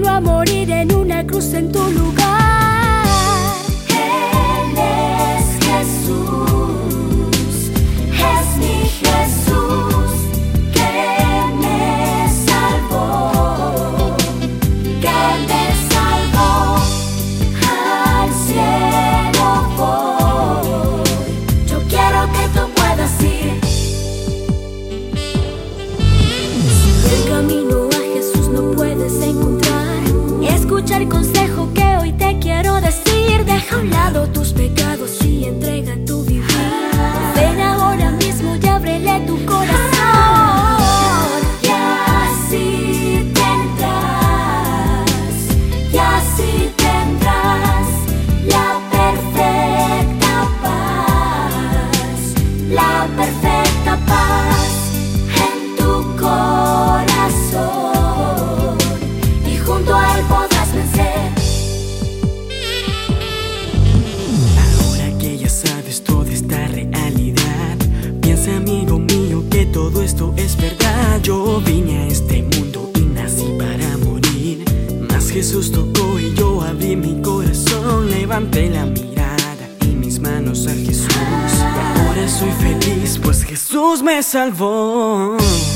vino a morir en una cruz en tu lugar. Él es Jesús, es mi Jesús, que me salvó, que me salvó. Al cielo voy, yo quiero que tú puedas ir. El camino a Jesús no puedes encontrar. Escucha el consejo que hoy te quiero decir. Deja a un lado tus pecados y entrega tu vivir. Ven ahora mismo y ábrele tu corazón. Y así tendrás, y así tendrás la perfecta paz, la perfecta paz en tu corazón, y junto a Él podrás vencer. Ahora que ya sabes toda esta realidad, piensa, amigo mío, que todo esto es verdad. Yo vine a este mundo y nací para morir, mas Jesús tocó y yo abrí mi corazón. Levanté la mirada y mis manos a Jesús, y ahora soy feliz, pues Jesús me salvó.